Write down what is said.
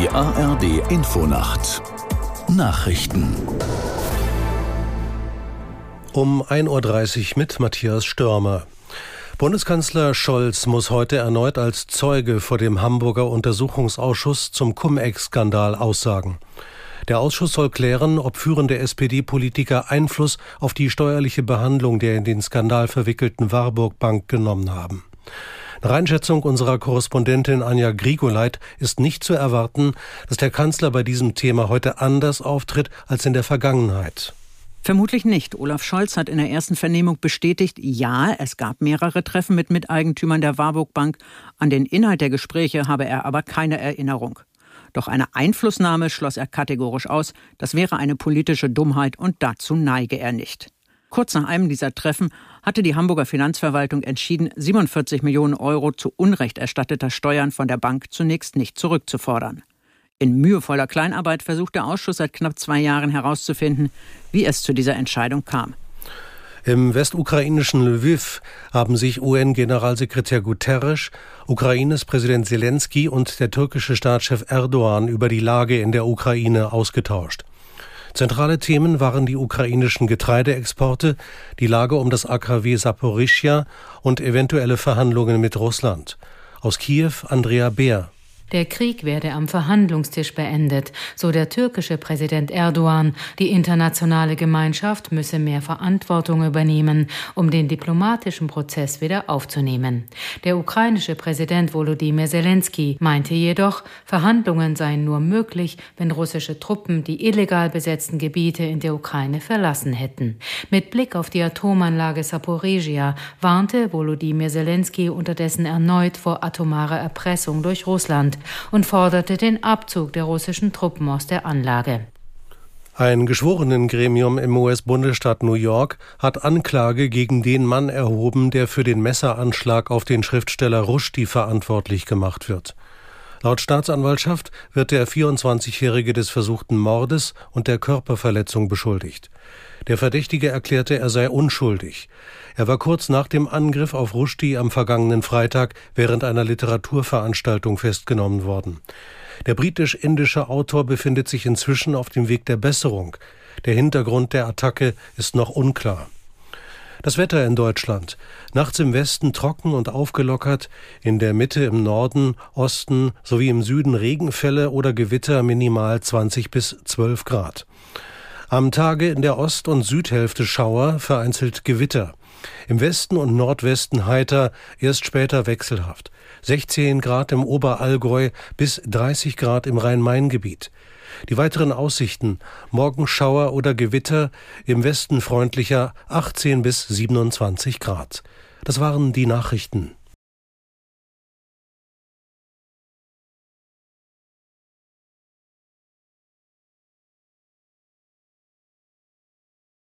Die ARD Infonacht Nachrichten um 1:30 Uhr mit Matthias Störmer. Bundeskanzler Scholz muss heute erneut als Zeuge vor dem Hamburger Untersuchungsausschuss zum Cum-Ex-Skandal aussagen. Der Ausschuss soll klären, ob führende SPD-Politiker Einfluss auf die steuerliche Behandlung der in den Skandal verwickelten Warburg Bank genommen haben. Nach Einschätzung unserer Korrespondentin Anja Grigoleit ist nicht zu erwarten, dass der Kanzler bei diesem Thema heute anders auftritt als in der Vergangenheit. Vermutlich nicht. Olaf Scholz hat in der ersten Vernehmung bestätigt, ja, es gab mehrere Treffen mit Miteigentümern der Warburg Bank. An den Inhalt der Gespräche habe er aber keine Erinnerung. Doch eine Einflussnahme schloss er kategorisch aus. Das wäre eine politische Dummheit und dazu neige er nicht. Kurz nach einem dieser Treffen hatte die Hamburger Finanzverwaltung entschieden, 47 Millionen Euro zu Unrecht erstatteter Steuern von der Bank zunächst nicht zurückzufordern. In mühevoller Kleinarbeit versucht der Ausschuss seit knapp 2 Jahren herauszufinden, wie es zu dieser Entscheidung kam. Im westukrainischen Lwiw haben sich UN-Generalsekretär Guterres, Ukraines Präsident Zelensky und der türkische Staatschef Erdogan über die Lage in der Ukraine ausgetauscht. Zentrale Themen waren die ukrainischen Getreideexporte, die Lage um das AKW Saporischschja und eventuelle Verhandlungen mit Russland. Aus Kiew Andrea Beer. Der Krieg werde am Verhandlungstisch beendet, so der türkische Präsident Erdogan. Die internationale Gemeinschaft müsse mehr Verantwortung übernehmen, um den diplomatischen Prozess wieder aufzunehmen. Der ukrainische Präsident Volodymyr Zelensky meinte jedoch, Verhandlungen seien nur möglich, wenn russische Truppen die illegal besetzten Gebiete in der Ukraine verlassen hätten. Mit Blick auf die Atomanlage Saporischschja warnte Volodymyr Zelensky unterdessen erneut vor atomarer Erpressung durch Russland und forderte den Abzug der russischen Truppen aus der Anlage. Ein Geschworenengremium im US-Bundesstaat New York hat Anklage gegen den Mann erhoben, der für den Messeranschlag auf den Schriftsteller Rushdie verantwortlich gemacht wird. Laut Staatsanwaltschaft wird der 24-Jährige des versuchten Mordes und der Körperverletzung beschuldigt. Der Verdächtige erklärte, er sei unschuldig. Er war kurz nach dem Angriff auf Rushdie am vergangenen Freitag während einer Literaturveranstaltung festgenommen worden. Der britisch-indische Autor befindet sich inzwischen auf dem Weg der Besserung. Der Hintergrund der Attacke ist noch unklar. Das Wetter in Deutschland. Nachts im Westen trocken und aufgelockert, in der Mitte, im Norden, Osten sowie im Süden Regenfälle oder Gewitter, minimal 20 bis 12 Grad. Am Tage in der Ost- und Südhälfte Schauer, vereinzelt Gewitter. Im Westen und Nordwesten heiter, erst später wechselhaft. 16 Grad im Oberallgäu bis 30 Grad im Rhein-Main-Gebiet. Die weiteren Aussichten: morgen Schauer oder Gewitter, im Westen freundlicher 18 bis 27 Grad. Das waren die Nachrichten.